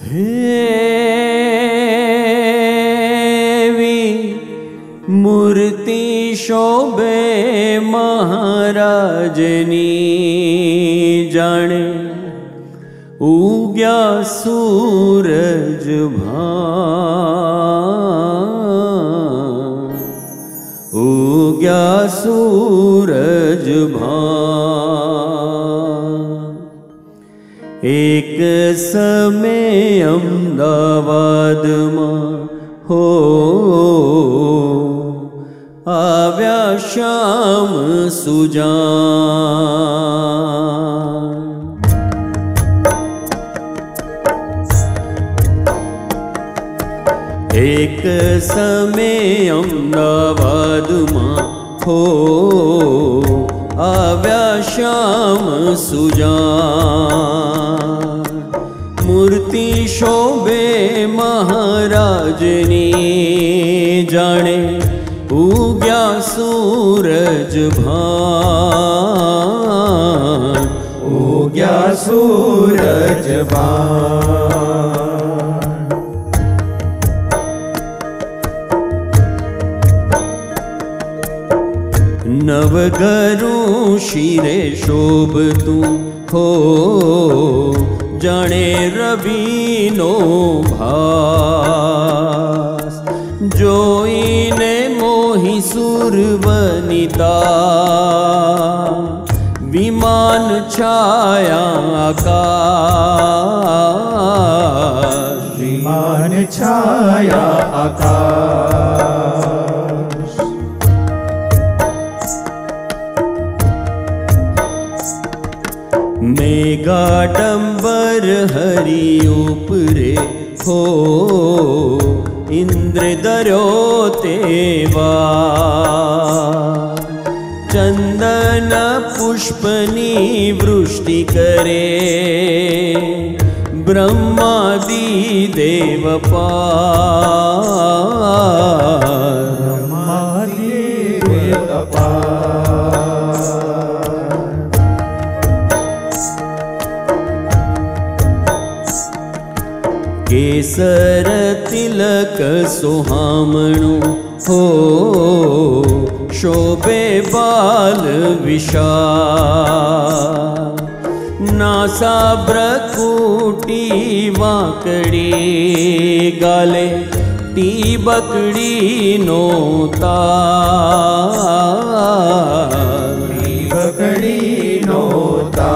Heavy मूर्ति शोभे महाराजनी जाने उग्या सूरज भान, उग्या सूरज भान। एक समय अमदावाद में हो आव्या श्याम सुजान। एक समय अमदावाद में हो आव्या श्याम सुजान। मूर्ति शोभे महाराजनी जाने उग्या सूरज भान, उग्या सूरज भान। नवगरु शिरे शोभतु हो जाने रविनो भास। जोईने मोहि सुरवनिता विमान छाया आकाश, विमान छाया आकाश। मेघाडंबर हरि उपरे हो इंद्र दर्यो तेवा। चंदन पुष्पनी वृष्टि करे ब्रह्मादि देवपाल, ब्रह्मादि देवपाल। केसर तिलक सुहामणु हो शोभे बाल विशाल। नासा ब्रकुटी वाकड़ी गाले टी बकड़ी नोता, टी बकड़ी नोता।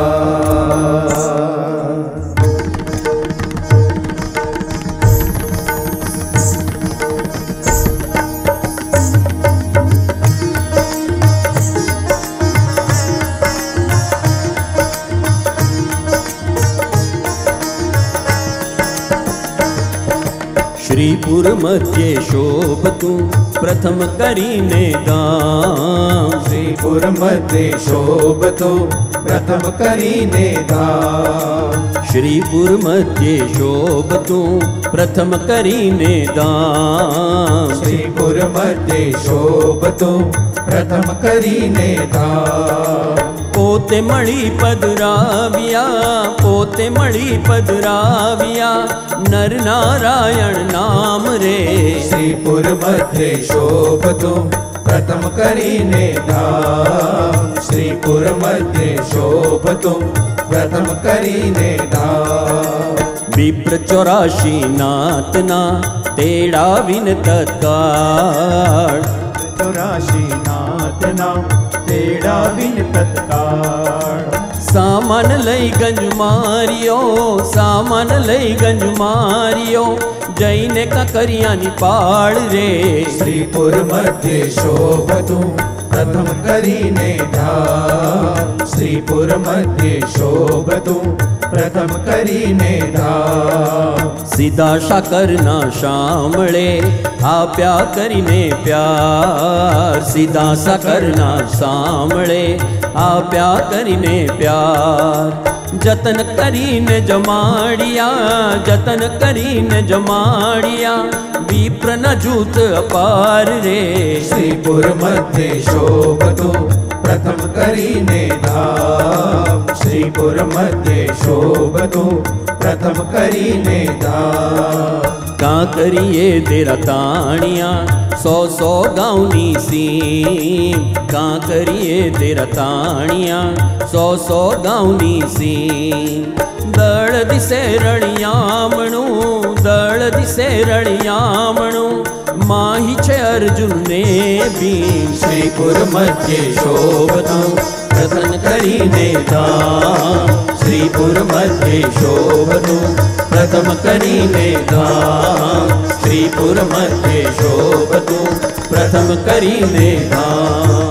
श्रीपुर मध्य शोभतु प्रथम करीने दाम। श्रीपुर मध्य शोभतु प्रथम करीने दाम। श्रीपुर मध्य शोभतु प्रथम करीने दाम। श्रीपुर मध्य शोभतु प्रथम करीने दाम। पोते मळी पधराव्या, पोते मळी पधराव्या नर नारायण नाम रे। श्रीपुर मध्य शोभतु प्रथम करीने धाम। श्रीपुर मध्य शोभतु प्रथम करीने धाम। विप्र 84 नातना तेड़ा विन तत्काल। 84 नातना तेड़ा बिन तत्काल। सामान लई गंज मारियो, सामान लई गंज मारियो जैने का करियानी पाड़ रे। श्रीपुर मध्य शोभतु प्रथम करीने धाम। श्रीपुर मध्य शोभतु प्रथम करीने धाम। सीधा साकर ना शामळे आप्या करीने प्यार। सीधा साकर ना शामळे आप्या करीने प्यार। जतन करीने जमाड़िया, जतन करीने जमाड़िया विप्र न जूत अपार रे। श्रीपुर मध्य शोभतु प्रथम करीने धाम। श्रीपुर मध्य शोभतु प्रथम करीने धाम। का करिए तेरा ताणिया 100 गाँवनी सीम। का करिए तेरा ताणिया 100 गाँवनी सीम। दड़ दिसे रणियामणु दड़ दिसे रणियामणु माही छे अर्जुन ने भीम। श्रीपुर मध्य शोभतु प्रथम करीने धाम। श्रीपुर मध्य शोभतु प्रथम करीने धाम। श्रीपुर मध्य शोभतु प्रथम करीने धाम।